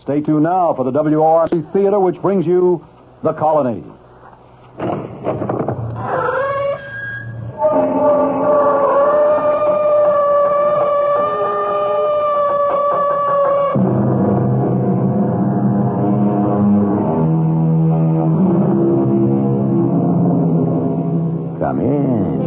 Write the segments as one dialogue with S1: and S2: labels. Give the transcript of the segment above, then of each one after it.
S1: Stay tuned now for the WORC Theater, which brings you The Colony.
S2: Come in.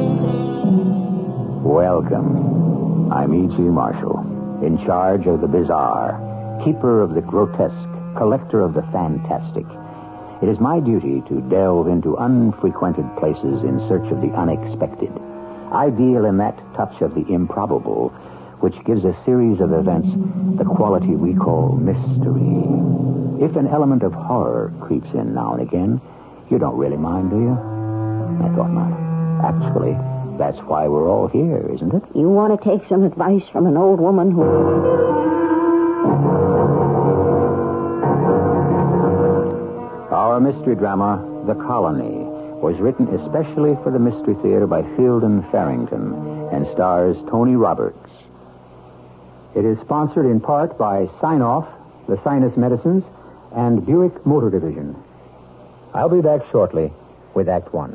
S2: Welcome. I'm E.G. Marshall, in charge of the bizarre, keeper of the grotesque, collector of the fantastic. It is my duty to delve into unfrequented places in search of the unexpected. I deal in that touch of the improbable, which gives a series of events the quality we call mystery. If an element of horror creeps in now and again, you don't really mind, do you? I thought not. Actually, that's why we're all here, isn't it?
S3: You want to take some advice from an old woman who...
S2: Our mystery drama, The Colony, was written especially for the Mystery Theater by Fielden Farrington and stars Tony Roberts. It is sponsored in part by Sign-Off, the Sinus Medicines, and Buick Motor Division. I'll be back shortly with Act One.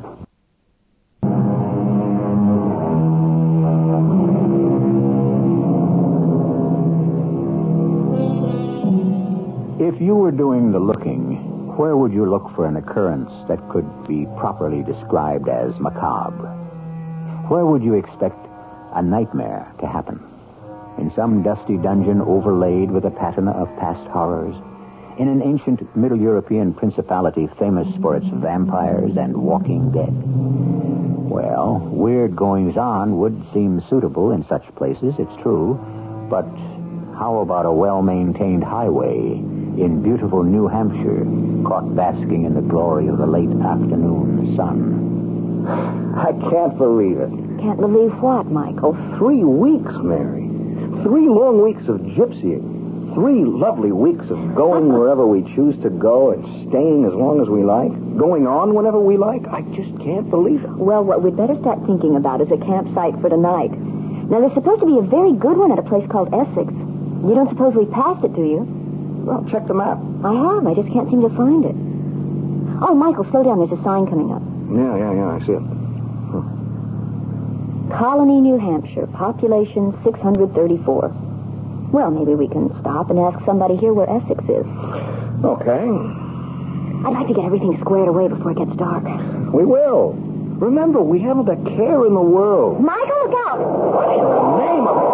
S2: If you were doing the looking, where would you look for an occurrence that could be properly described as macabre? Where would you expect a nightmare to happen? In some dusty dungeon overlaid with a patina of past horrors? In an ancient Middle European principality famous for its vampires and walking dead? Well, weird goings-on would seem suitable in such places, it's true. But how about a well-maintained highway in beautiful New Hampshire, caught basking in the glory of the late afternoon sun?
S4: I can't believe it.
S3: Can't believe what, Michael?
S4: 3 weeks, Mary. 3 long weeks of gypsying. 3 lovely weeks of going wherever we choose to go and staying as long as we like. Going on whenever we like. I just can't believe it.
S3: Well, what we'd better start thinking about is a campsite for tonight. Now, there's supposed to be a very good one at a place called Essex. You don't suppose we passed it, do you?
S4: Well, check the map.
S3: I have. I just can't seem to find it. Oh, Michael, slow down. There's a sign coming up.
S4: Yeah, I see it.
S3: Colony, New Hampshire. Population 634. Well, maybe we can stop and ask somebody here where Essex is.
S4: Okay.
S3: I'd like to get everything squared away before it gets dark.
S4: We will. Remember, we haven't a care in the world.
S3: Michael, look out!
S4: What in the name of...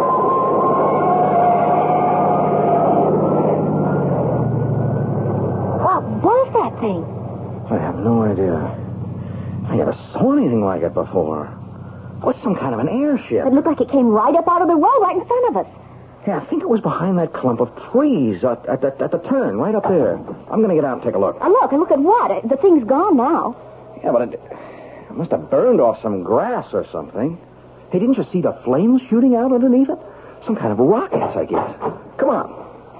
S3: What was that thing?
S4: I have no idea. I never saw anything like it before. What's some kind of an airship?
S3: It looked like it came right up out of the road right in front of us.
S4: Yeah, I think it was behind that clump of trees at the turn, right up there. I'm going to get out and take a look.
S3: Look at what? The thing's gone now.
S4: Yeah, but it must have burned off some grass or something. Hey, didn't you see the flames shooting out underneath it? Some kind of rockets, I guess. Come on.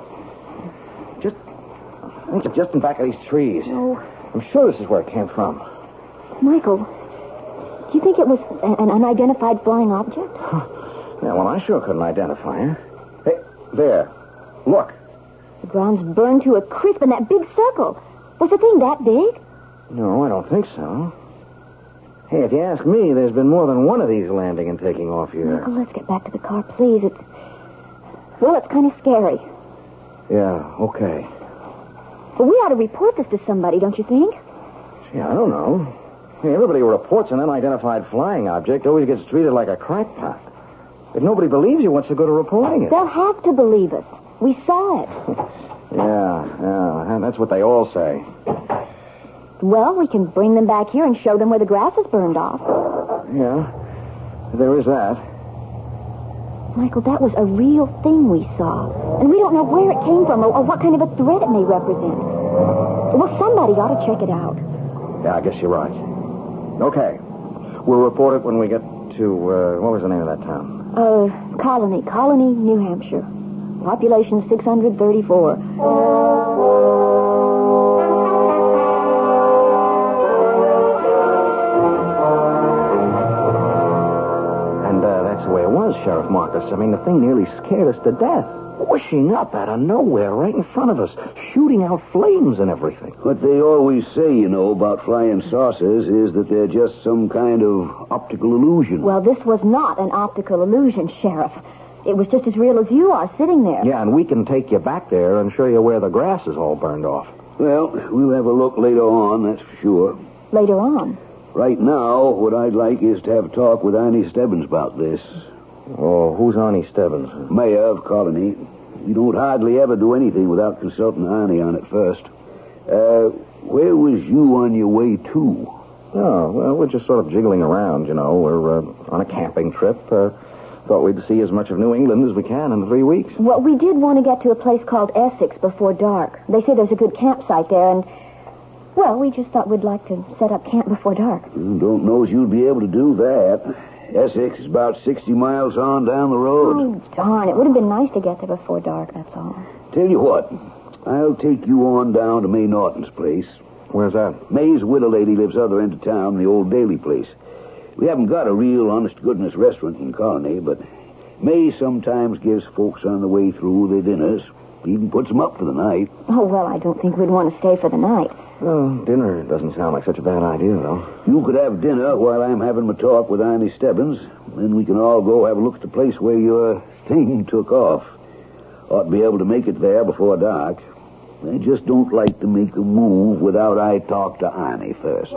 S4: I think it's just in back of these trees.
S3: Oh.
S4: I'm sure this is where it came from.
S3: Michael, do you think it was an unidentified flying object?
S4: Yeah, well, I sure couldn't identify her. Hey, there. Look.
S3: The ground's burned to a crisp in that big circle. Was the thing that big?
S4: No, I don't think so. Hey, if you ask me, there's been more than one of these landing and taking off here.
S3: Michael, let's get back to the car, please. It's kind of scary.
S4: Yeah, okay.
S3: Well, we ought to report this to somebody, don't you think?
S4: Yeah, I don't know. Hey, everybody who reports an unidentified flying object always gets treated like a crackpot. If nobody believes you, what's the good of reporting it?
S3: They'll have to believe us. We saw it.
S4: Yeah, that's what they all say.
S3: Well, we can bring them back here and show them where the grass is burned off.
S4: Yeah, there is that.
S3: Michael, that was a real thing we saw. And we don't know where it came from or what kind of a threat it may represent. Well, somebody ought to check it out.
S4: Yeah, I guess you're right. Okay. We'll report it when we get to, what was the name of that town?
S3: Colony, New Hampshire. Population 634.
S4: And that's the way it was, Sheriff Marcus. I mean, the thing nearly scared us to death. squishing up out of nowhere right in front of us, shooting out flames and everything.
S5: What they always say, about flying saucers is that they're just some kind of optical illusion.
S3: Well, this was not an optical illusion, Sheriff. It was just as real as you are sitting there.
S4: Yeah, and we can take you back there and show you where the grass is all burned off.
S5: Well, we'll have a look later on, that's for sure.
S3: Later on.
S5: Right now, what I'd like is to have a talk with Annie Stebbins about this.
S4: Oh, who's Annie Stebbins?
S5: Mayor of Colony. You don't hardly ever do anything without consulting Annie on it first. Where was you on your way to?
S4: Oh, well, we're just sort of jiggling around, We're on a camping trip. Thought we'd see as much of New England as we can in 3 weeks.
S3: Well, we did want to get to a place called Essex before dark. They say there's a good campsite there, and, well, we just thought we'd like to set up camp before dark.
S5: Don't know as you'd be able to do that. Essex is about 60 miles on down the road.
S3: Oh, darn. It would have been nice to get there before dark, that's all.
S5: Tell you what, I'll take you on down to May Norton's place.
S4: Where's that?
S5: May's widow lady lives other end of town, the old Daly place. We haven't got a real honest-to-goodness restaurant in Colony, but May sometimes gives folks on the way through their dinners. Even puts them up for the night.
S3: Oh, well, I don't think we'd want to stay for the night.
S4: Well, dinner doesn't sound like such a bad idea, though.
S5: You could have dinner while I'm having my talk with Annie Stebbins. Then we can all go have a look at the place where your thing took off. Ought to be able to make it there before dark. I just don't like to make a move without I talk to Annie first.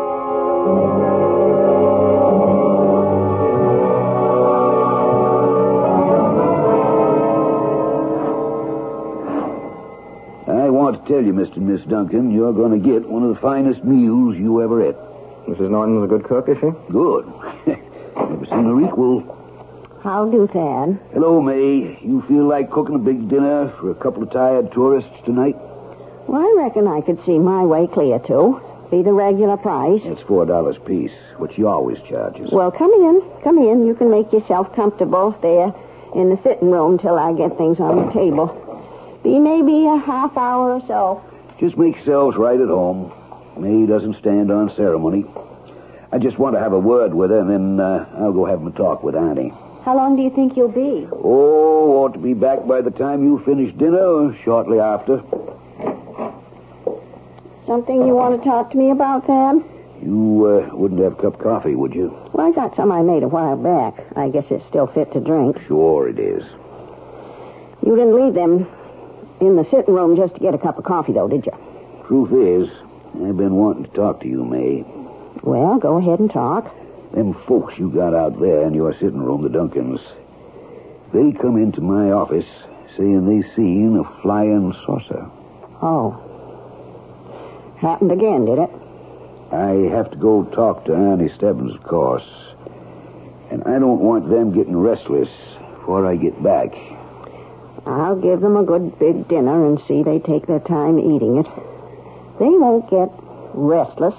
S5: I want to tell you, Mr. and Miss Duncan, you're going to get one of the finest meals you ever ate.
S4: Mrs. Norton's a good cook, is she?
S5: Good. Never seen her equal.
S6: How do, Thad?
S5: Hello, May. You feel like cooking a big dinner for a couple of tired tourists tonight?
S6: Well, I reckon I could see my way clear to. Be the regular price.
S5: It's $4 a piece, which she always charges.
S6: Well, come in. Come in. You can make yourself comfortable there in the sitting room till I get things on the table. Be maybe a half hour or so.
S5: Just make yourselves right at home. May doesn't stand on ceremony. I just want to have a word with her, and then I'll go have a talk with Annie.
S3: How long do you think you'll be?
S5: Oh, ought to be back by the time you finish dinner or shortly after.
S6: Something you want to talk to me about, Thad?
S5: You wouldn't have a cup of coffee, would you?
S6: Well, I got some I made a while back. I guess it's still fit to drink.
S5: Sure it is.
S6: You didn't leave them in the sitting room just to get a cup of coffee, though, did you?
S5: Truth is, I've been wanting to talk to you, May.
S6: Well, go ahead and talk.
S5: Them folks you got out there in your sitting room, the Duncans, they come into my office saying they seen a flying saucer.
S6: Oh. Happened again, did it?
S5: I have to go talk to Annie Stebbins, of course. And I don't want them getting restless before I get back.
S6: I'll give them a good big dinner and see they take their time eating it. They won't get restless.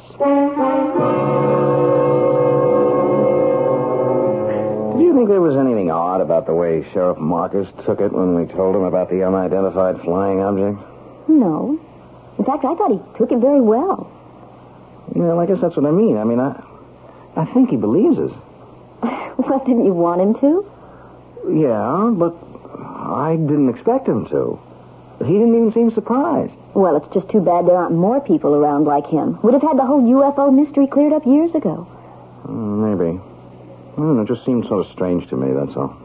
S4: Do you think there was anything odd about the way Sheriff Marcus took it when we told him about the unidentified flying object?
S3: No. In fact, I thought he took it very well.
S4: Well, I guess that's what I mean. I think he believes us.
S3: Well, didn't you want him to?
S4: Yeah, but I didn't expect him to. He didn't even seem surprised.
S3: Well, it's just too bad there aren't more people around like him. Would have had the whole UFO mystery cleared up years ago.
S4: Maybe. It just seemed sort of strange to me, that's all.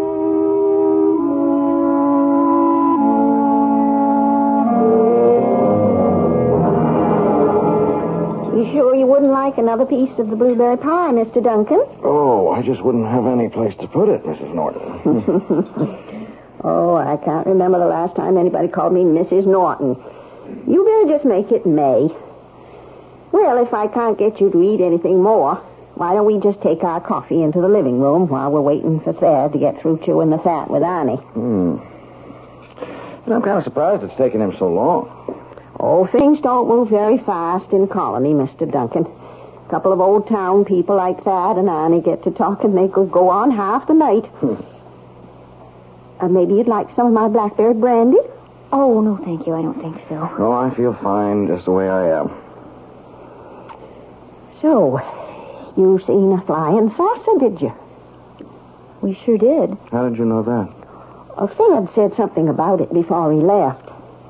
S6: You sure you wouldn't like another piece of the blueberry pie, Mr. Duncan?
S4: Oh, I just wouldn't have any place to put it, Mrs. Norton.
S6: Oh, I can't remember the last time anybody called me Mrs. Norton. You better just make it May. Well, if I can't get you to eat anything more, why don't we just take our coffee into the living room while we're waiting for Thad to get through chewing the fat with Annie?
S4: I'm kind of surprised it's taken him so long.
S6: Oh, things don't move very fast in Colony, Mr. Duncan. A couple of old town people like Thad and Annie get to talk and they could go on half the night. Maybe you'd like some of my blackberry brandy?
S3: Oh, no, thank you. I don't think so.
S4: Oh, I feel fine just the way I am.
S6: So, you seen a flying saucer, did you?
S3: We sure did.
S4: How did you know that?
S6: Thad said something about it before he left.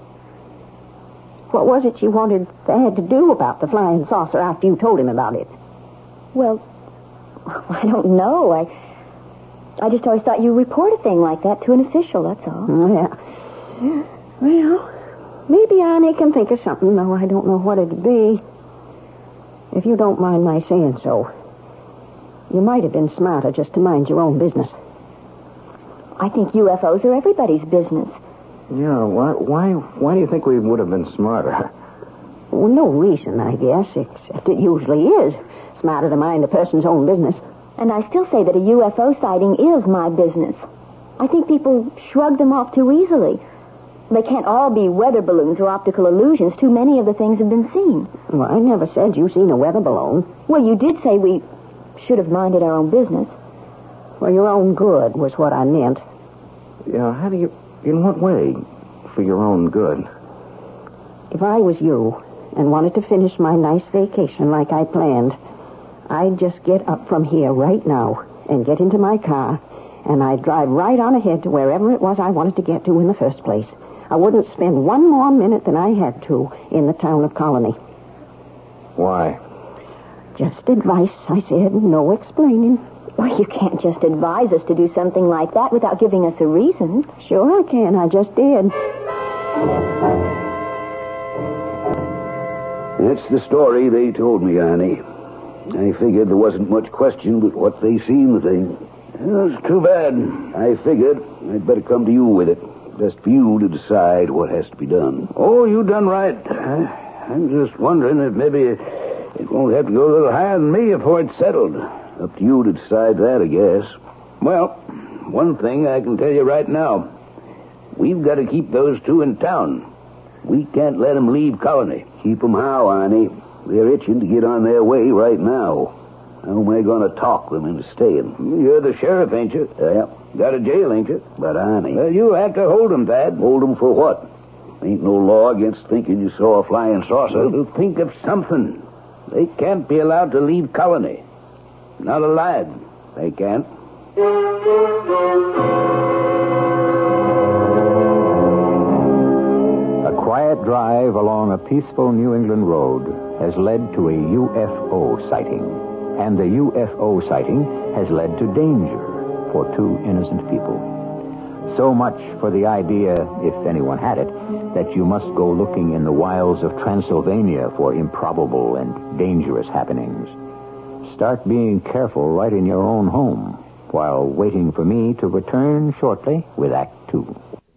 S6: What was it you wanted Thad to do about the flying saucer after you told him about it?
S3: Well, I don't know. I just always thought you report a thing like that to an official, that's all.
S6: Yeah. Well, maybe Annie can think of something, though I don't know what it'd be. If you don't mind my saying so, you might have been smarter just to mind your own business.
S3: I think UFOs are everybody's business.
S4: Yeah, why do you think we would have been smarter?
S6: Well, no reason, I guess, except it usually is smarter to mind a person's own business.
S3: And I still say that a UFO sighting is my business. I think people shrug them off too easily. They can't all be weather balloons or optical illusions. Too many of the things have been seen.
S6: Well, I never said you seen a weather balloon.
S3: Well, you did say we should have minded our own business.
S6: For your own good was what I meant.
S4: Yeah, how do you... In what way? For your own good?
S6: If I was you and wanted to finish my nice vacation like I planned, I'd just get up from here right now and get into my car, and I'd drive right on ahead to wherever it was I wanted to get to in the first place. I wouldn't spend one more minute than I had to in the town of Colony.
S4: Why?
S6: Just advice, I said. No explaining.
S3: Well, you can't just advise us to do something like that without giving us a reason.
S6: Sure I can. I just did.
S5: That's the story they told me, Annie. I figured there wasn't much question but what they seen the thing. Well, it's too bad. I figured I'd better come to you with it. Best for you to decide what has to be done.
S7: Oh, you done right. I'm just wondering if maybe it won't have to go a little higher than me before it's settled.
S5: Up to you to decide that, I guess.
S7: Well, one thing I can tell you right now. We've got to keep those two in town. We can't let them leave Colony.
S5: Keep them how, Annie? They're itching to get on their way right now. How am I going to talk them into staying?
S7: You're the sheriff, ain't you?
S5: Yeah.
S7: Got a jail, ain't you?
S5: But, Annie...
S7: Well, you have to hold them, Thad.
S5: Hold them for what? Ain't no law against thinking you saw a flying saucer.
S7: Well, think of something. They can't be allowed to leave Colony. Not alive. They can't.
S2: A quiet drive along a peaceful New England road has led to a UFO sighting. And the UFO sighting has led to danger for two innocent people. So much for the idea, if anyone had it, that you must go looking in the wilds of Transylvania for improbable and dangerous happenings. Start being careful right in your own home while waiting for me to return shortly with Act 2.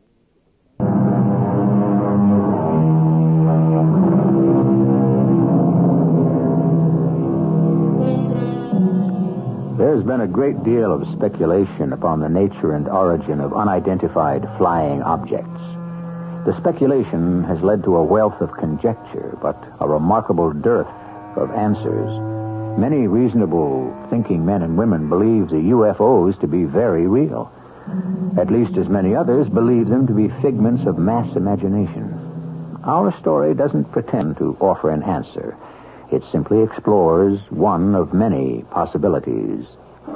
S2: There's been a great deal of speculation upon the nature and origin of unidentified flying objects. The speculation has led to a wealth of conjecture, but a remarkable dearth of answers. Many reasonable thinking men and women believe the UFOs to be very real. At least as many others believe them to be figments of mass imagination. Our story doesn't pretend to offer an answer. It simply explores one of many possibilities.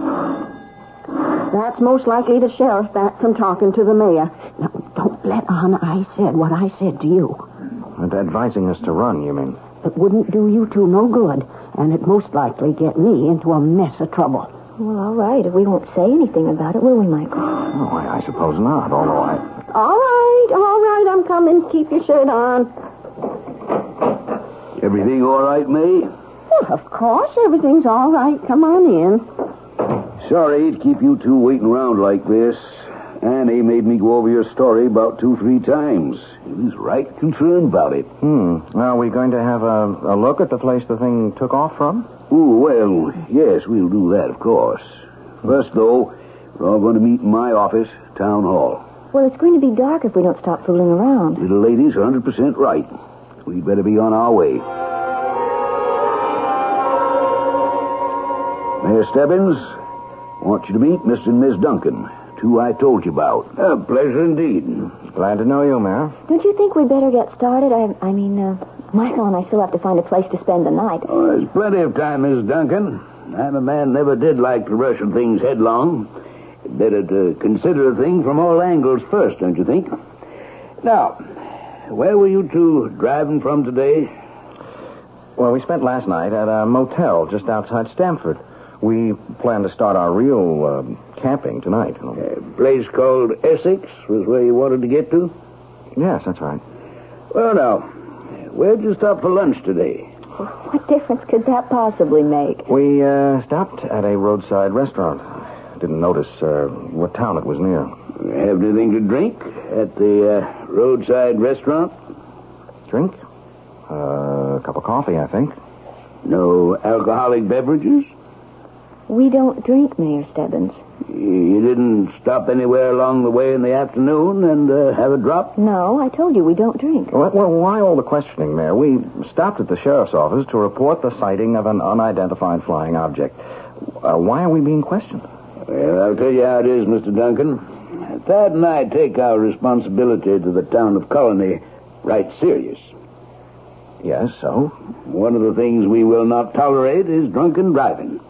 S6: That's most likely the sheriff back from talking to the mayor. Now, don't let on I said what I said to you.
S4: And advising us to run, you mean?
S6: It wouldn't do you two no good, and it'd most likely get me into a mess of trouble.
S3: Well, all right. If we won't say anything about it, will we, Michael?
S4: Oh, I suppose not, although
S6: All right, I'm coming. Keep your shirt on.
S5: Everything all right, May?
S6: Well, of course, everything's all right. Come on in.
S5: Sorry to keep you two waiting around like this. Annie made me go over your story about 2-3 times. He was right concerned about it.
S4: Are we going to have a look at the place the thing took off from?
S5: Oh, well, yes, we'll do that, of course. First, though, we're all going to meet in my office, Town Hall.
S3: Well, it's going to be dark if we don't stop fooling around.
S5: Little lady's 100% right. We'd better be on our way. Mayor Stebbins, I want you to meet Mr. and Miss Duncan, two I told you about.
S7: A pleasure indeed.
S4: Glad to know you, Mayor.
S3: Don't you think we'd better get started? I mean, Michael and I still have to find a place to spend the night.
S7: Oh, there's plenty of time, Miss Duncan. I'm a man never did like to rush things headlong. Better to consider a thing from all angles first, don't you think? Now, where were you two driving from today?
S4: Well, we spent last night at a motel just outside Stamford. We plan to start our real camping tonight.
S7: A place called Essex was where you wanted to get to?
S4: Yes, that's right.
S7: Well, now, where'd you stop for lunch today?
S3: What difference could that possibly make?
S4: We stopped at a roadside restaurant. Didn't notice what town it was near.
S7: Have anything to drink at the roadside restaurant?
S4: Drink? A cup of coffee, I think.
S7: No alcoholic beverages?
S3: We don't drink, Mayor Stebbins.
S7: You didn't stop anywhere along the way in the afternoon and have a drop?
S3: No, I told you we don't drink.
S4: Well, why all the questioning, Mayor? We stopped at the sheriff's office to report the sighting of an unidentified flying object. Why are we being questioned?
S7: Well, I'll tell you how it is, Mr. Duncan. Thad and I take our responsibility to the town of Colony right serious.
S4: Yes, so?
S7: One of the things we will not tolerate is drunken driving.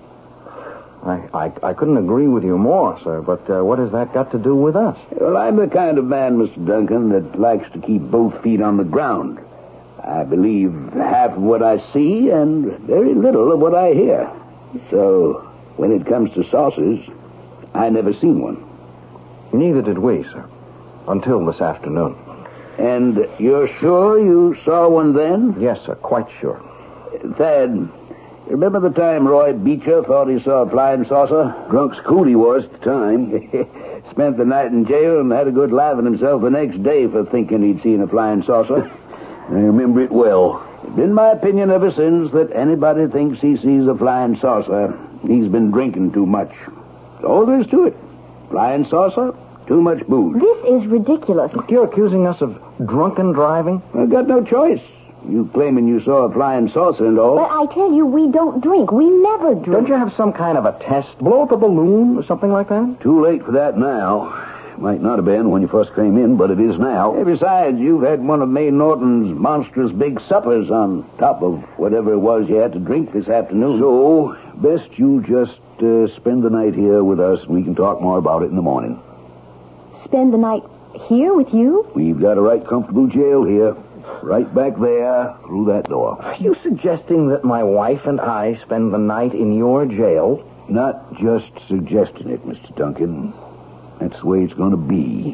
S4: I couldn't agree with you more, sir, but what has that got to do with us?
S7: Well, I'm the kind of man, Mr. Duncan, that likes to keep both feet on the ground. I believe half of what I see and very little of what I hear. So, when it comes to saucers, I never seen one.
S4: Neither did we, sir, until this afternoon.
S7: And you're sure you saw one then?
S4: Yes, sir, quite sure.
S7: Thad, remember the time Roy Beecher thought he saw a flying saucer?
S5: Drunk scoot he was at the time.
S7: Spent the night in jail and had a good laugh at himself the next day for thinking he'd seen a flying saucer.
S5: I remember it well.
S7: It's been my opinion ever since that anybody thinks he sees a flying saucer, he's been drinking too much. That's all there is to it. Flying saucer, too much booze.
S3: This is ridiculous.
S4: You're accusing us of drunken driving?
S7: I've got no choice. You claiming you saw a flying saucer and all.
S3: But I tell you, we don't drink. We never drink.
S4: Don't you have some kind of a test? Blow up a balloon or something like that?
S5: Too late for that now. Might not have been when you first came in, but it is now.
S7: Hey, besides, you've had one of May Norton's monstrous big suppers on top of whatever it was you had to drink this afternoon.
S5: So, best you just spend the night here with us, and we can talk more about it in the morning.
S3: Spend the night here with you?
S5: We've got a right comfortable jail here. Right back there, through that door.
S4: Are you suggesting that my wife and I spend the night in your jail?
S5: Not just suggesting it, Mr. Duncan. That's the way it's going to be.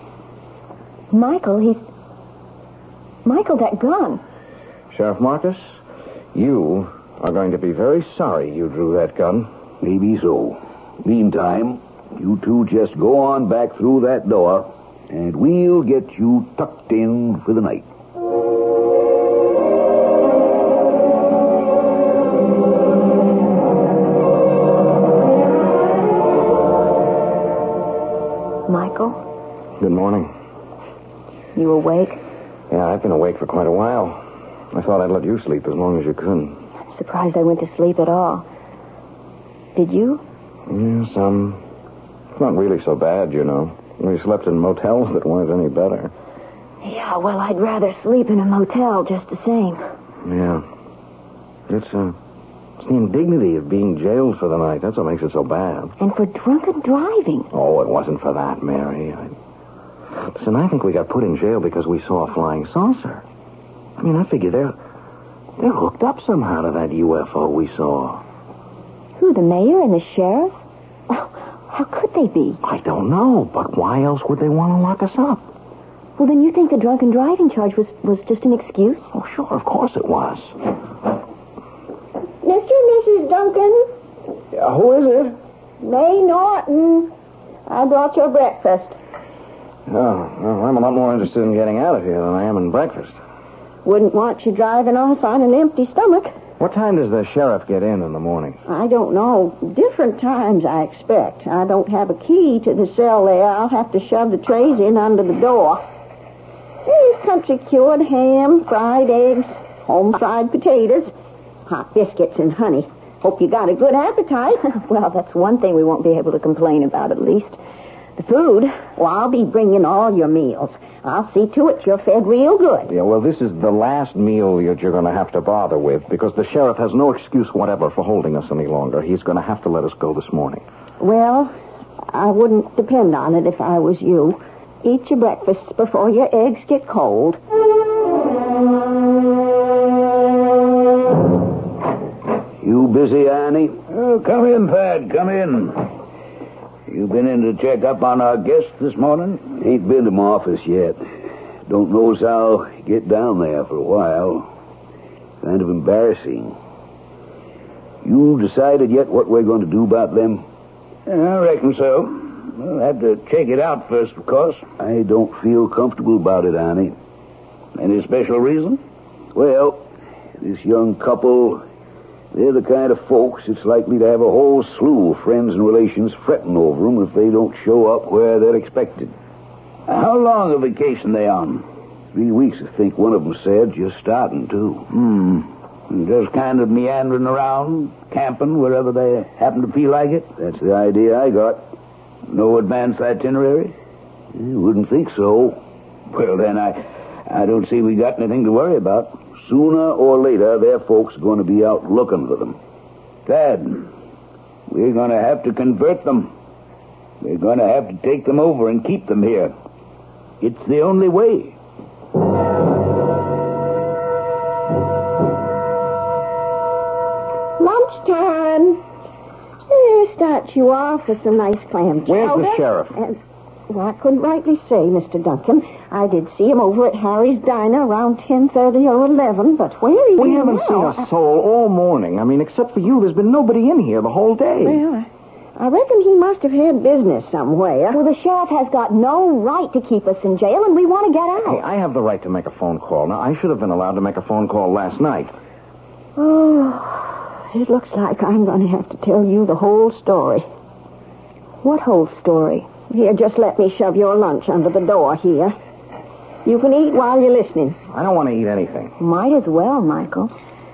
S3: Michael, that gun.
S4: Sheriff Marcus, you are going to be very sorry you drew that gun.
S5: Maybe so. Meantime, you two just go on back through that door, and we'll get you tucked in for the night.
S3: Michael?
S4: Good morning.
S3: You awake?
S4: Yeah, I've been awake for quite a while. I thought I'd let you sleep as long as you could.
S3: I'm surprised I went to sleep at all. Did you?
S4: Yes, it's not really so bad, you know. We slept in motels that weren't any better.
S3: Yeah, well, I'd rather sleep in a motel just the same.
S4: Yeah. It's the indignity of being jailed for the night. That's what makes it so bad.
S3: And for drunken driving.
S4: Oh, it wasn't for that, Mary. Listen, I think we got put in jail because we saw a flying saucer. I mean, I figure they're hooked up somehow to that UFO we saw.
S3: Who, the mayor and the sheriff? How could they be?
S4: I don't know, but why else would they want to lock us up?
S3: Well, then you think the drunken driving charge was just an excuse?
S4: Oh, sure, of course it was.
S6: Mr. and Mrs. Duncan?
S4: Who is it?
S6: May Norton. I brought your breakfast.
S4: Oh, well, I'm a lot more interested in getting out of here than I am in breakfast.
S6: Wouldn't want you driving off on an empty stomach.
S4: What time does the sheriff get in the morning?
S6: I don't know. Different times, I expect. I don't have a key to the cell there. I'll have to shove the trays in under the door. There's country cured ham, fried eggs, home fried potatoes, hot biscuits and honey. Hope you got a good appetite.
S3: Well, that's one thing we won't be able to complain about, at least.
S6: The food? Well, I'll be bringing all your meals. I'll see to it you're fed real good.
S4: Yeah, well, this is the last meal that you're going to have to bother with because the sheriff has no excuse whatever for holding us any longer. He's going to have to let us go this morning.
S6: Well, I wouldn't depend on it if I was you. Eat your breakfasts before your eggs get cold.
S5: You busy, Annie? Oh, come in, Pat. Come in. You been in to check up on our guest this morning? Ain't been to my office yet. Don't know as I'll get down there for a while. Kind of embarrassing. You decided yet what we're going to do about them? I reckon so. We'll have to check it out first, of course. I don't feel comfortable about it, Annie. Any special reason? Well, this young couple, they're the kind of folks that's likely to have a whole slew of friends and relations fretting over them if they don't show up where they're expected. How long a vacation they on? 3 weeks, I think one of them said. Just starting, too. Just kind of meandering around, camping wherever they happen to feel like it? That's the idea I got. No advanced itinerary? You wouldn't think so. Well, then, I don't see we got anything to worry about. Sooner or later, their folks are going to be out looking for them. Dad, we're going to have to convert them. We're going to have to take them over and keep them here. It's the only way.
S6: Lunchtime. Start you off with some nice clam chowder.
S4: Where's the sheriff?
S6: Well, I couldn't rightly say, Mr. Duncan. I did see him over at Harry's Diner around 10:30 or 11, but where he is
S4: We haven't
S6: now,
S4: seen a soul all morning. I mean, except for you, there's been nobody in here the whole day.
S6: Well, I reckon he must have had business somewhere.
S3: Well, the sheriff has got no right to keep us in jail, and we want to get
S4: Hey,
S3: out.
S4: I have the right to make a phone call. Now, I should have been allowed to make a phone call last night.
S6: Oh, it looks like I'm going to have to tell you the whole story.
S3: What whole story?
S6: Here, just let me shove your lunch under the door here. You can eat while you're listening.
S4: I don't want to eat anything.
S3: Might as well, Michael.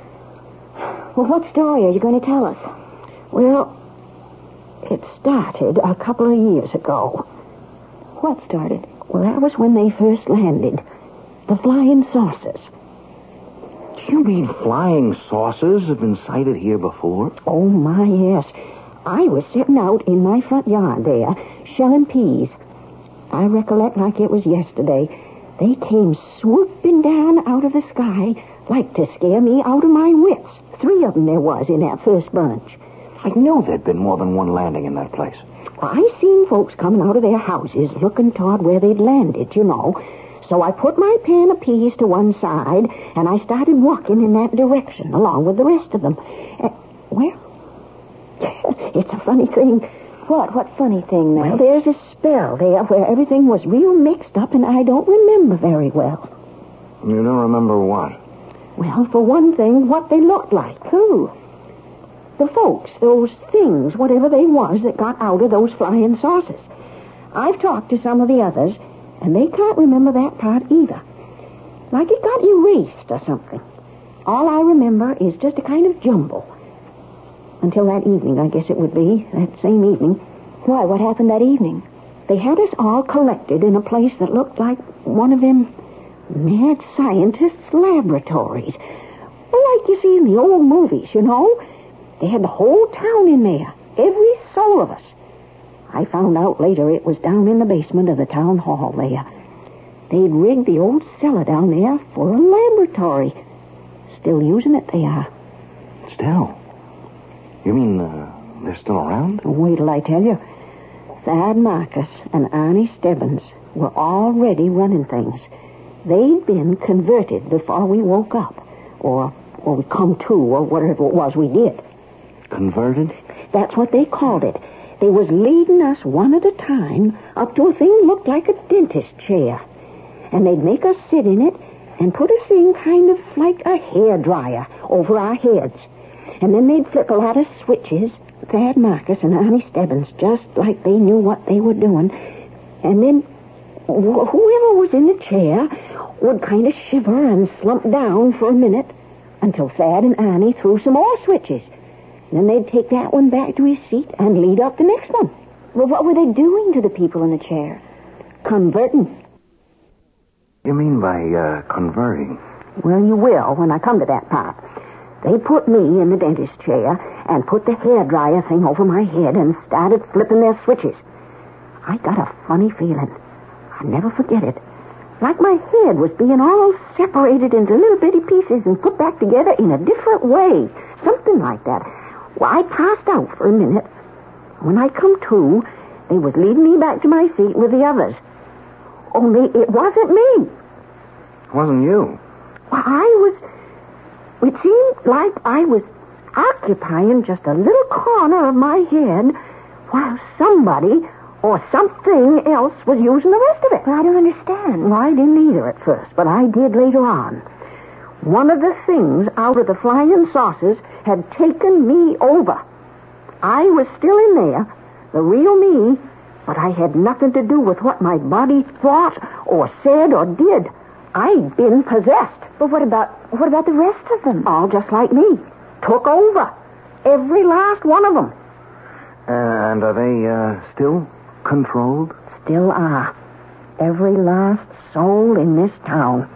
S3: Well, what story are you going to tell us?
S6: Well, it started a couple of years ago.
S3: What started?
S6: Well, that was when they first landed. The flying saucers.
S4: Do you mean flying saucers have been sighted here before?
S6: Oh, my, yes. I was sitting out in my front yard there, shelling peas. I recollect like it was yesterday. They came swooping down out of the sky like to scare me out of my wits. 3 of them there was in that first bunch.
S4: I knew there'd been more than one landing in that place.
S6: I seen folks coming out of their houses looking toward where they'd landed, you know. So I put my pan of peas to one side, and I started walking in that direction, along with the rest of them. Well, it's a funny thing.
S3: What funny thing,
S6: Well,
S3: Meg?
S6: there's a spell there where everything was real mixed up, and I don't remember very well.
S4: You don't remember what?
S6: Well, for one thing, what they looked like.
S3: Who?
S6: The folks, those things, whatever they was that got out of those flying saucers. I've talked to some of the others, and they can't remember that part either. Like it got erased or something. All I remember is just a kind of jumble. Until that evening, I guess it would be, that same evening.
S3: Why, what happened that evening?
S6: They had us all collected in a place that looked like one of them mad scientists' laboratories. Well, like you see in the old movies, you know. They had the whole town in there, every soul of us. I found out later it was down in the basement of the town hall there. They'd rigged the old cellar down there for a laboratory. Still using it, they are.
S4: Still? You mean they're still around?
S6: Wait till I tell you. Thad Marcus and Arnie Stebbins were already running things. They'd been converted before we woke up. Or we come to, or whatever it was we did.
S4: Converted?
S6: That's what they called it. They was leading us one at a time up to a thing looked like a dentist chair. And they'd make us sit in it and put a thing kind of like a hairdryer over our heads. And then they'd flip a lot of switches, Thad Marcus and Arnie Stebbins, just like they knew what they were doing. And then whoever was in the chair would kind of shiver and slump down for a minute until Thad and Arnie threw some more switches. Then they'd take that one back to his seat and lead up the next one.
S3: Well, what were they doing to the people in the chair?
S6: Converting.
S4: You mean by converting?
S6: Well, you will when I come to that part. They put me in the dentist chair and put the hairdryer thing over my head and started flipping their switches. I got a funny feeling. I'll never forget it. Like my head was being all separated into little bitty pieces and put back together in a different way. Something like that. Well, I passed out for a minute. When I come to, they was leading me back to my seat with the others. Only it wasn't me.
S4: It wasn't you.
S6: Well, it seemed like I was occupying just a little corner of my head while somebody or something else was using the rest of it.
S3: But I don't understand.
S6: Well, I didn't either at first, but I did later on. One of the things out of the flying saucers had taken me over. I was still in there, the real me, but I had nothing to do with what my body thought or said or did. I'd been possessed.
S3: But what about the rest of them?
S6: All just like me. Took over. Every last one of them.
S4: And are they still controlled?
S6: Still are. Every last soul in this town.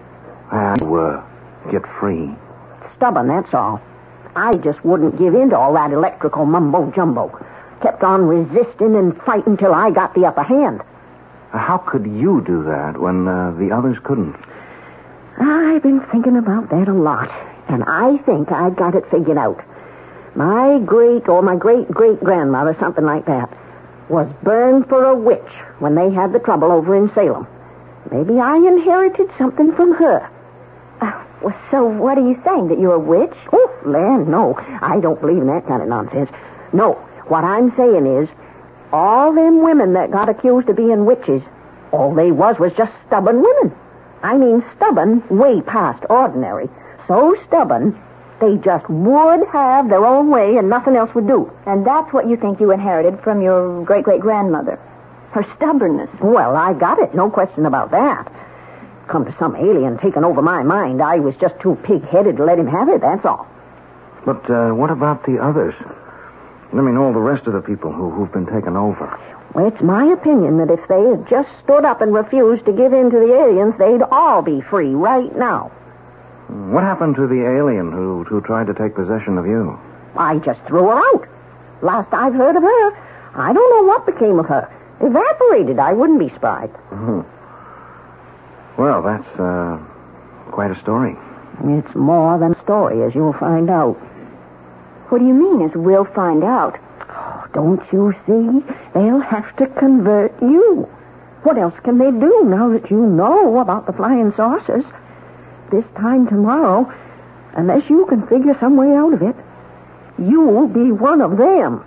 S4: Get free.
S6: Stubborn, that's all. I just wouldn't give in to all that electrical mumbo-jumbo. Kept on resisting and fighting till I got the upper hand.
S4: How could you do that when the others couldn't?
S6: I've been thinking about that a lot, and I think I've got it figured out. My great-great-grandmother, something like that, was burned for a witch when they had the trouble over in Salem. Maybe I inherited something from her.
S3: Well, so what are you saying, that you're a witch?
S6: Oh, land, no. I don't believe in that kind of nonsense. No, what I'm saying is, all them women that got accused of being witches, all they was just stubborn women. I mean stubborn way past ordinary. So stubborn, they just would have their own way and nothing else would do.
S3: And that's what you think you inherited from your great-great-grandmother. Her stubbornness.
S6: Well, I got it, no question about that. Come to some alien taking over my mind, I was just too pig-headed to let him have it, that's all.
S4: But what about the others? I mean, all the rest of the people who've been taken over.
S6: Well, it's my opinion that if they had just stood up and refused to give in to the aliens, they'd all be free right now.
S4: What happened to the alien who tried to take possession of you?
S6: I just threw her out. Last I've heard of her, I don't know what became of her. Evaporated, I wouldn't be surprised.
S4: Mm-hmm. Well, that's quite a story.
S6: It's more than a story, as you'll find out.
S3: What do you mean, as we'll find out?
S6: Oh, don't you see? They'll have to convert you. What else can they do now that you know about the flying saucers? This time tomorrow, unless you can figure some way out of it, you'll be one of them.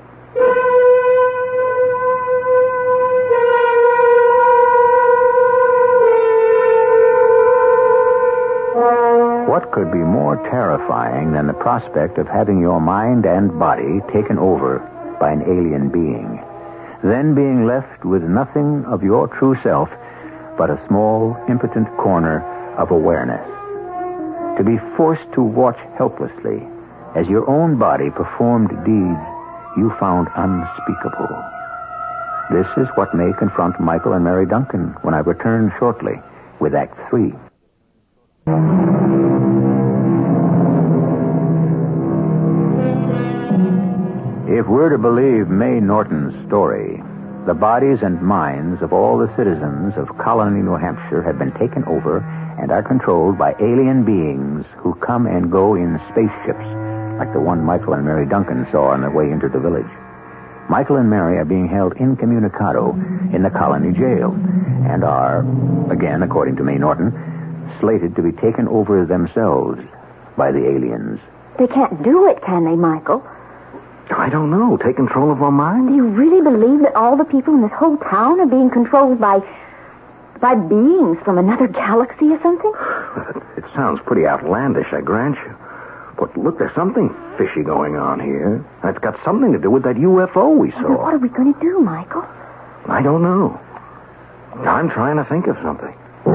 S2: What could be more terrifying than the prospect of having your mind and body taken over by an alien being, then being left with nothing of your true self but a small, impotent corner of awareness? To be forced to watch helplessly as your own body performed deeds you found unspeakable. This is what may confront Michael and Mary Duncan when I return shortly with Act 3. If we're to believe May Norton's story, the bodies and minds of all the citizens of Colony, New Hampshire have been taken over and are controlled by alien beings who come and go in spaceships, like the one Michael and Mary Duncan saw on their way into the village. Michael and Mary are being held incommunicado in the Colony jail and are, again, according to May Norton, slated to be taken over themselves by the aliens.
S3: They can't do it, can they, Michael?
S4: I don't know. Take control of our mind?
S3: Do you really believe that all the people in this whole town are being controlled by beings from another galaxy or something?
S4: It sounds pretty outlandish, I grant you. But look, there's something fishy going on here. And it's got something to do with that UFO we saw.
S3: Well, what are we going to do, Michael?
S4: I don't know. I'm trying to think of something.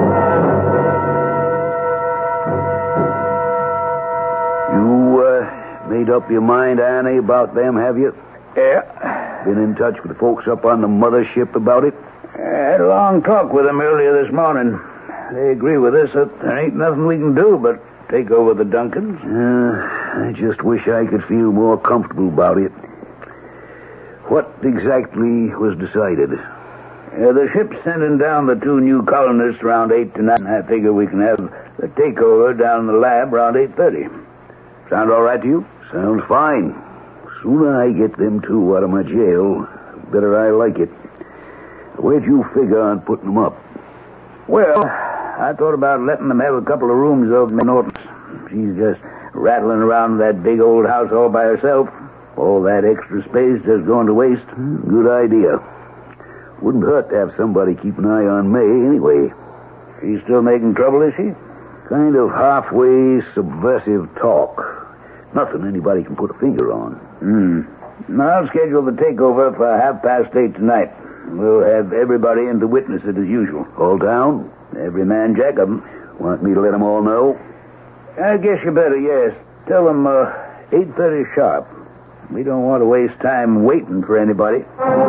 S5: You made up your mind, Annie, about them, have you?
S7: Yeah.
S5: Been in touch with the folks up on the mothership about it?
S7: I had a long talk with them earlier this morning. They agree with us that there ain't nothing we can do but take over the Duncans.
S5: I just wish I could feel more comfortable about it. What exactly was decided?
S7: The ship's sending down the 2 new colonists around 8 to 9. I figure we can have the takeover down in the lab around 8:30. Sound all right to you?
S5: Sounds fine. Sooner I get them 2 out of my jail, the better I like it. Where'd you figure on putting them up?
S7: Well, I thought about letting them have a couple of rooms over Miss Norton's. She's just rattling around that big old house all by herself. All that extra space just going to waste.
S5: Good idea. Wouldn't hurt to have somebody keep an eye on May anyway.
S7: She's still making trouble, is she?
S5: Kind of halfway subversive talk. Nothing anybody can put a finger on.
S7: I'll schedule the takeover for 8:30 tonight. We'll have everybody in to witness it as usual.
S5: All down?
S7: Every man jack of 'em.
S5: Want me to let them all know?
S7: I guess you better, yes. Tell them 8:30 sharp. We don't want to waste time waiting for anybody.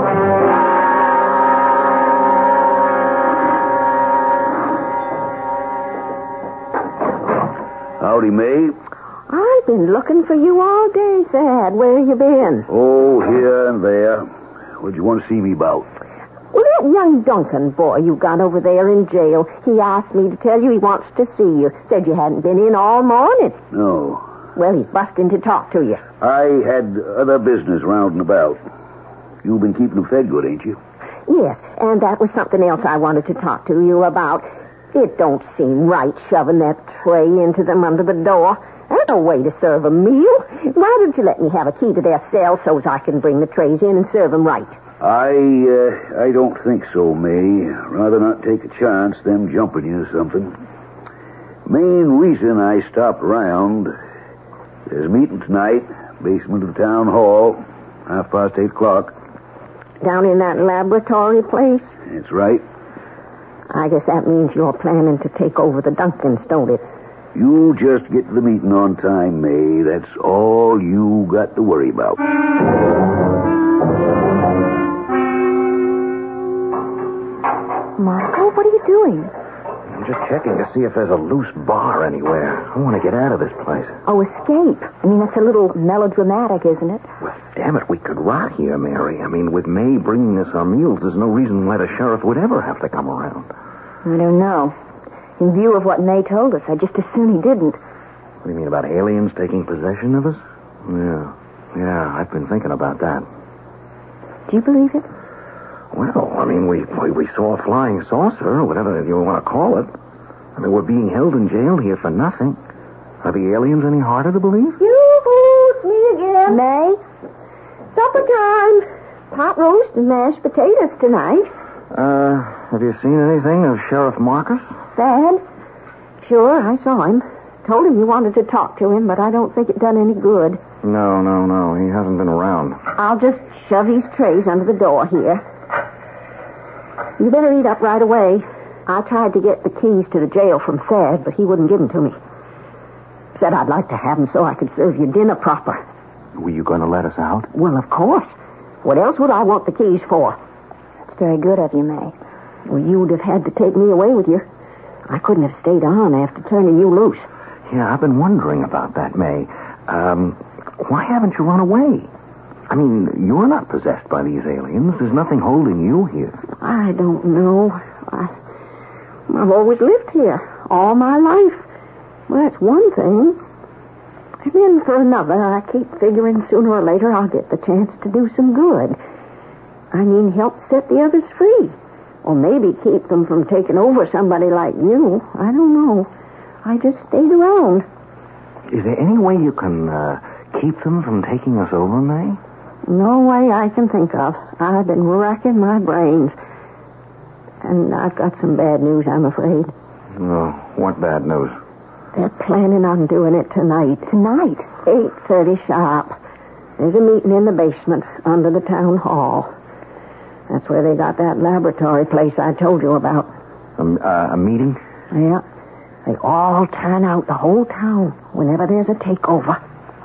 S5: Howdy, May.
S6: I've been looking for you all day, Thad. Where you been?
S5: Oh, here and there. What'd you want to see me about?
S6: Well, that young Duncan boy you got over there in jail, he asked me to tell you he wants to see you. Said you hadn't been in all morning.
S5: No.
S6: Well, he's busting to talk to you.
S5: I had other business round and about. You've been keeping them fed good, ain't you?
S6: Yes, and that was something else I wanted to talk to you about. It don't seem right shoving that tray into them under the door. That's no way to serve a meal. Why don't you let me have a key to their cell so I can bring the trays in and serve them right?
S5: I don't think so, May. Rather not take a chance them jumping you or something. Main reason I stopped around, there's a meeting tonight, basement of the town hall, 8:30.
S6: Down in that laboratory place?
S5: That's right.
S6: I guess that means you're planning to take over the Duncans, don't it?
S5: You just get to the meeting on time, May. That's all you got to worry about.
S3: Marco, what are you doing?
S4: I'm just checking to see if there's a loose bar anywhere. I want to get out of this place.
S3: Oh, escape. I mean, that's a little melodramatic, isn't it?
S4: Well, damn it, we could rot here, Mary. I mean, with May bringing us our meals, there's no reason why the sheriff would ever have to come around.
S3: I don't know. In view of what May told us, I'd just as soon he didn't.
S4: What do you mean, about aliens taking possession of us? Yeah, I've been thinking about that.
S3: Do you believe it?
S4: Well, I mean, we saw a flying saucer, or whatever you want to call it. I mean, we're being held in jail here for nothing. Are the aliens any harder to believe?
S6: Yoo-hoo, it's me again.
S3: May?
S6: Supper time. Pot roast and mashed potatoes tonight.
S4: Have you seen anything of Sheriff Marcus?
S6: Thad? Sure, I saw him. Told him you wanted to talk to him, but I don't think it done any good.
S4: No. He hasn't been around.
S6: I'll just shove these trays under the door here. You better eat up right away. I tried to get the keys to the jail from Thad, but he wouldn't give them to me. Said I'd like to have them so I could serve you dinner proper.
S4: Were you going to let us out?
S6: Well, of course. What else would I want the keys for?
S3: That's very good of you, May.
S6: Well, you'd have had to take me away with you. I couldn't have stayed on after turning you loose.
S4: Yeah, I've been wondering about that, May. Why haven't you run away? I mean, you're not possessed by these aliens. There's nothing holding you here.
S6: I don't know. I've always lived here all my life. Well, that's one thing. And then for another, I keep figuring sooner or later I'll get the chance to do some good. I mean, help set the others free. Or maybe keep them from taking over somebody like you. I don't know. I just stayed around.
S4: Is there any way you can keep them from taking us over, May?
S6: No way I can think of. I've been racking my brains. And I've got some bad news, I'm afraid.
S4: Oh, what bad news?
S6: They're planning on doing it tonight.
S3: Tonight?
S6: 8:30 sharp. There's a meeting in the basement under the town hall. That's where they got that laboratory place I told you about.
S4: A meeting?
S6: Yeah. They all turn out, the whole town, whenever there's a takeover.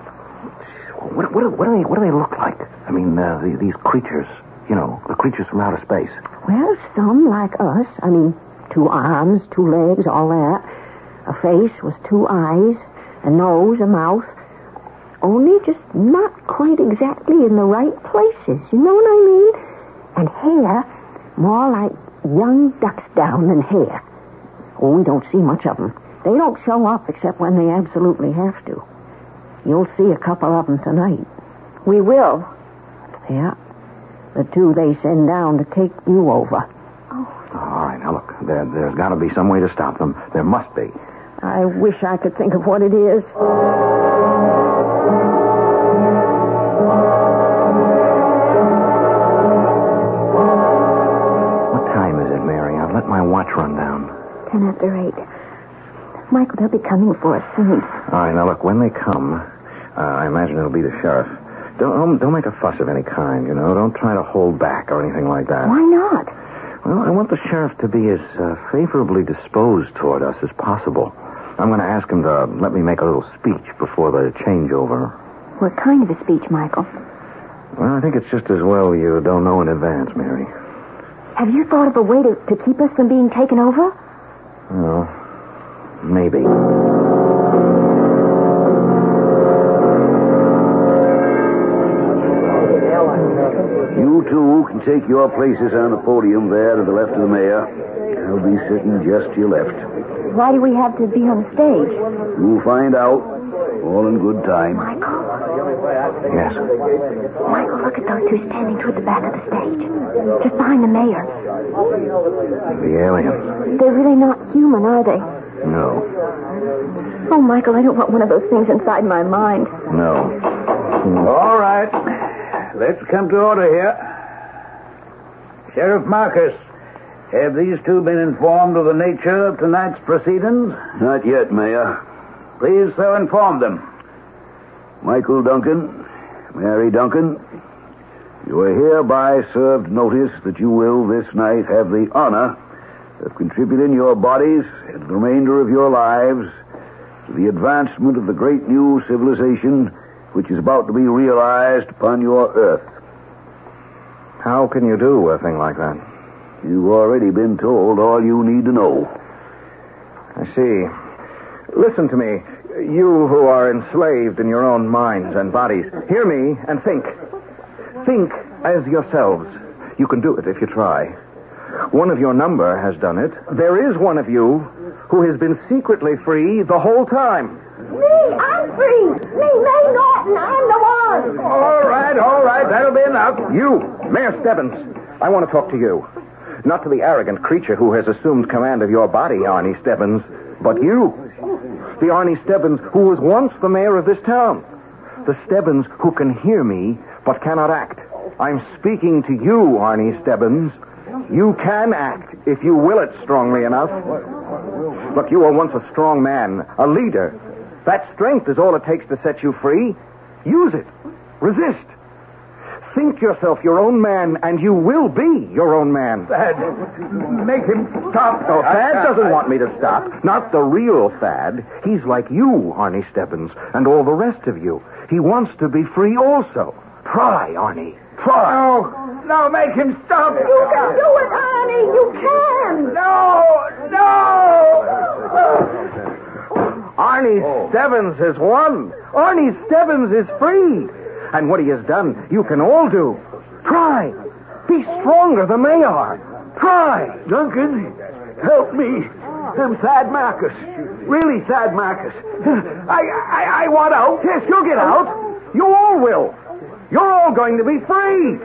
S4: What do they look like? I mean, these creatures, you know, the creatures from outer space.
S6: Well, some like us. I mean, 2 arms, 2 legs, all that. A face with 2 eyes, a nose, a mouth. Only just not quite exactly in the right places. You know what I mean? And hair More like young ducks down than hare. Oh, we don't see much of them. They don't show up except when they absolutely have to. You'll see a couple of them tonight.
S3: We will.
S6: Yeah. The two they send down to take you over.
S4: All right, now look, there's got to be some way to stop them. There must be.
S6: I wish I could think of what it is.
S4: What time is it, Mary? I've let my watch run down.
S3: 10 after 8. Michael, they'll be coming for us soon.
S4: All right, now look, when they come, I imagine it'll be the sheriff. Don't make a fuss of any kind, you know. Don't try to hold back or anything like that.
S3: Why not?
S4: Well, I want the sheriff to be as favorably disposed toward us as possible. I'm going to ask him to let me make a little speech before the changeover.
S3: What kind of a speech, Michael?
S4: Well, I think it's just as well you don't know in advance, Mary.
S3: Have you thought of a way to keep us from being taken over?
S4: Well, maybe.
S5: You two can take your places on the podium there to the left of the mayor. I'll be sitting just to your left.
S3: Why do we have to be on the stage?
S5: You'll find out. All in good time.
S3: Michael?
S4: Yes.
S3: Michael, look at those two standing toward the back of the stage. Just behind the mayor.
S4: The aliens.
S3: They're really not human, are they?
S4: No.
S3: Oh, Michael, I don't want one of those things inside my mind.
S4: No.
S7: All right. Let's come to order here. Sheriff Marcus, have these two been informed of the nature of tonight's proceedings?
S5: Not yet, Mayor.
S7: Please so inform them.
S5: Michael Duncan, Mary Duncan, you are hereby served notice that you will this night have the honor of contributing your bodies and the remainder of your lives to the advancement of the great new civilization which is about to be realized upon your earth.
S4: How can you do a thing like that?
S5: You've already been told all you need to know.
S4: I see. Listen to me, you who are enslaved in your own minds and bodies. Hear me and think. Think as yourselves. You can do it if you try. One of your number has done it. There is one of you who has been secretly free the whole time.
S6: Me, I'm free. Me, May Norton, I'm the one.
S4: All right, that'll be enough. You, Mayor Stebbins, I want to talk to you. Not to the arrogant creature who has assumed command of your body, Arnie Stebbins, but you. The Arnie Stebbins who was once the mayor of this town. The Stebbins who can hear me but cannot act. I'm speaking to you, Arnie Stebbins. You can act if you will it strongly enough. Look, you were once a strong man, a leader. That strength is all it takes to set you free. Use it. Resist. Think yourself your own man, and you will be your own man.
S7: Thad, make him stop.
S4: No, Thad doesn't want me to stop. Not the real Thad. He's like you, Arnie Stebbins, and all the rest of you. He wants to be free also. Try, Arnie. Try.
S7: No, make him stop.
S6: You can do it, Arnie. You can.
S7: No.
S4: Arnie Stebbins has won. Arnie Stebbins is free. And what he has done, you can all do. Try. Be stronger than they are. Try.
S7: Duncan, help me. I'm Thad Marcus. Really Thad Marcus. I want out.
S4: Yes, you'll get out. You all will. You're all going to be free.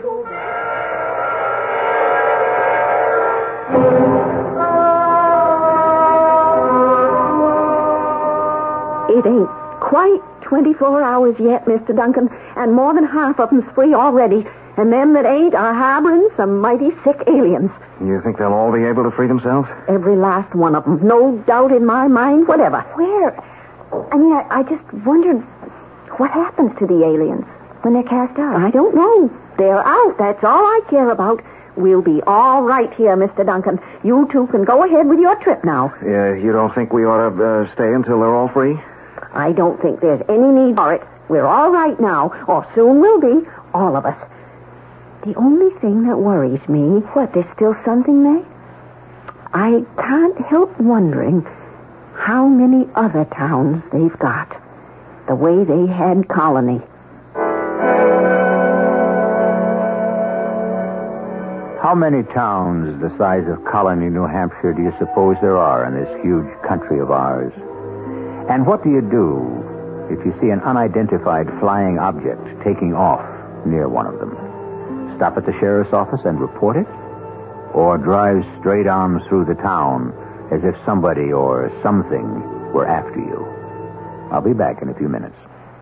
S6: It ain't quite 24 hours yet, Mr. Duncan, and more than half of them's free already, and them that ain't are harboring some mighty sick aliens.
S4: You think they'll all be able to free themselves?
S6: Every last one of them. No doubt in my mind whatever.
S3: Where? I mean, I just wondered what happens to the aliens when they're cast out.
S6: I don't know. They're out. That's all I care about. We'll be all right here, Mr. Duncan. You two can go ahead with your trip now.
S4: You don't think we ought to stay until they're all free?
S6: I don't think there's any need for it. We're all right now, or soon we'll be, all of us. The only thing that worries me...
S3: What, there's still something, May?
S6: I can't help wondering how many other towns they've got, the way they had Colony.
S2: How many towns the size of Colony, New Hampshire, do you suppose there are in this huge country of ours? And what do you do if you see an unidentified flying object taking off near one of them? Stop at the sheriff's office and report it? Or drive straight on through the town as if somebody or something were after you? I'll be back in a few minutes.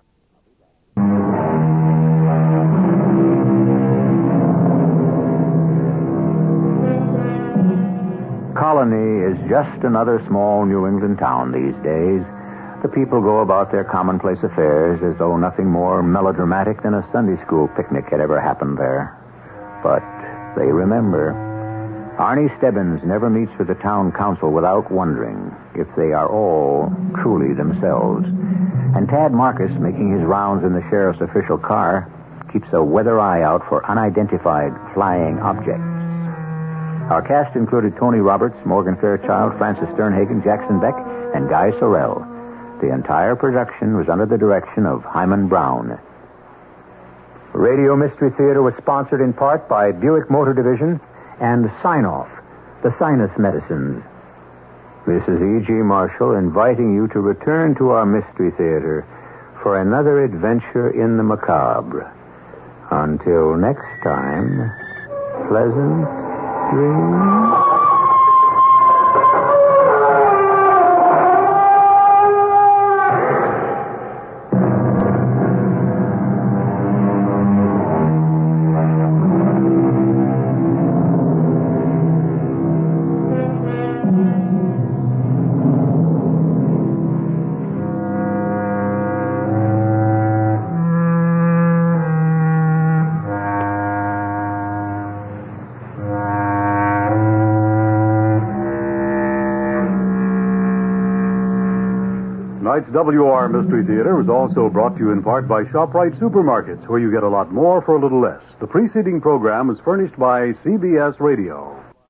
S2: Colony is just another small New England town these days. The people go about their commonplace affairs as though nothing more melodramatic than a Sunday school picnic had ever happened there. But they remember. Arnie Stebbins never meets with the town council without wondering if they are all truly themselves. And Tad Marcus, making his rounds in the sheriff's official car, keeps a weather eye out for unidentified flying objects. Our cast included Tony Roberts, Morgan Fairchild, Francis Sternhagen, Jackson Beck, and Guy Sorrell. The entire production was under the direction of Hyman Brown. Radio Mystery Theater was sponsored in part by Buick Motor Division and Sign-Off, the sinus medicines. This is E.G. Marshall inviting you to return to our Mystery Theater for another adventure in the macabre. Until next time, pleasant dreams.
S1: Tonight's WR Mystery Theater was also brought to you in part by ShopRite Supermarkets, where you get a lot more for a little less. The preceding program was furnished by CBS Radio.